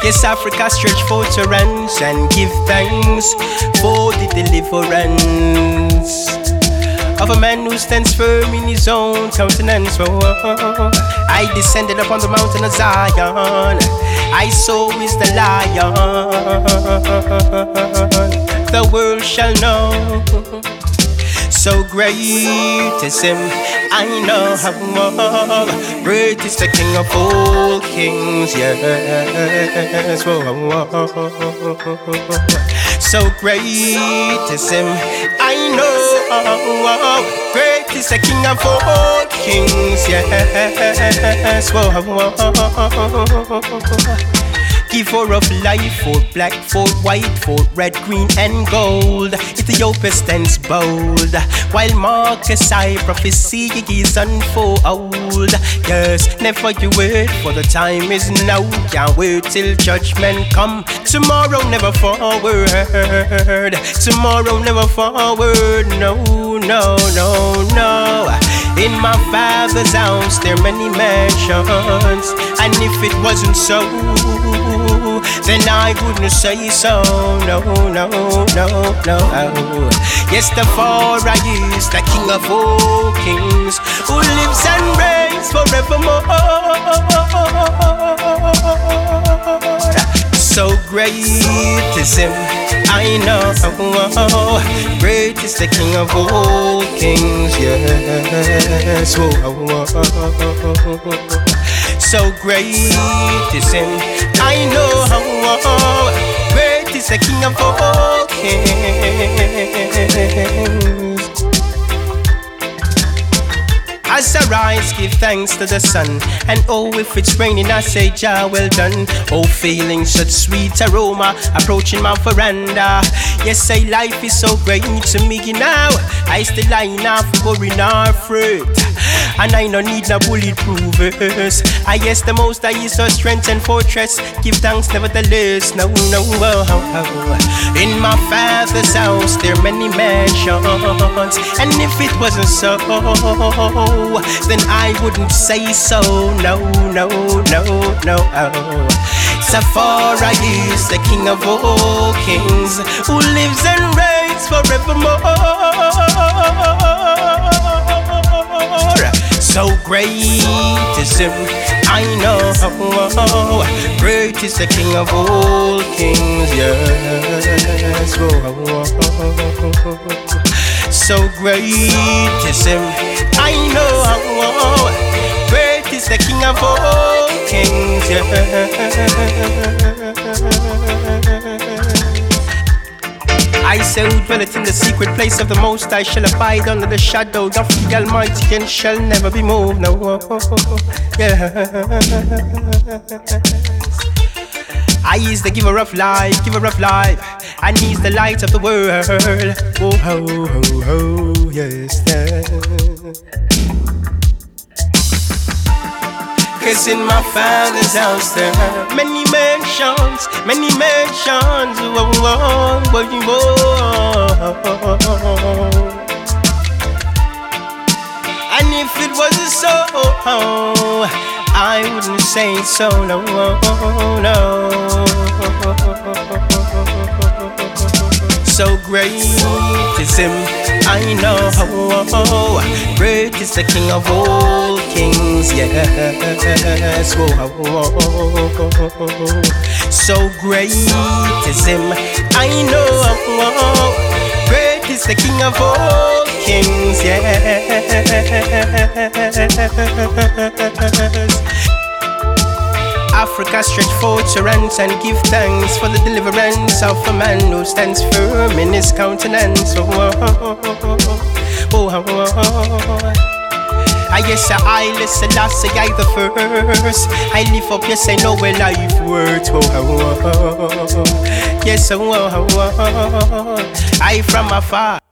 Yes, Africa stretch forth her hands and give thanks for the deliverance of a man who stands firm in his own countenance. I descended upon the mountain of Zion, I saw is the lion. The world shall know, so great is him. I know how great is the King of all kings. Yes, so great is him. I know great is the King of all kings. Yes, giver of life, for black, for white, for red, green, and gold. Ethiopia stands bold, while Marcus I prophecy is unfold. Yes, never you wait, for the time is now. Can't wait till judgment come. Tomorrow never forward. Tomorrow never forward. No, no, no, no. In my Father's house there are many mansions, and if it wasn't so, then I wouldn't say so. No, no, no, no. Yes, the Father is the King of all kings, who lives and reigns forevermore. So great is him, I know. Great is the King of all kings. Yes, so great is him, I know. Great is the King of all kings. As I rise, give thanks to the sun, and oh, if it's raining, I say, Jah, well done. Oh, feeling such sweet aroma, approaching my veranda. Yes, say life is so great to me now. I still line off, worry nor fret, and I no need no bulletproof verse. I yes, the most I is our strength and fortress. Give thanks nevertheless. No, no, in my Father's house there are many mansions, and if it wasn't so, then I wouldn't say so. No, no, no, no. Safari is the King of all kings, who lives and reigns forevermore. So great is him, I know. Great is the King of all kings. Yes, so great is him, I know. Great is the King of all kings. I say who dwelleth in the secret place of the Most High shall abide under the shadow of the Almighty, and shall never be moved. No, yeah. I is the giver of life, and he's the light of the world. Oh, oh, oh, oh, yes, yes. 'Cause in my Father's house there are many mansions, many mansions. Whoa, whoa, whoa, whoa. And if it wasn't so, I wouldn't say so. No, no. So great is him, I know. Great is the King of all kings. Yes, so great is him, I know. Great is the King of all kings. Yes. Africa stretch forth her hands and give thanks for the deliverance of a man who stands firm in his countenance. I yes, I listen, I say I the first. I live up, yes, I know where life works. Yes, I from afar.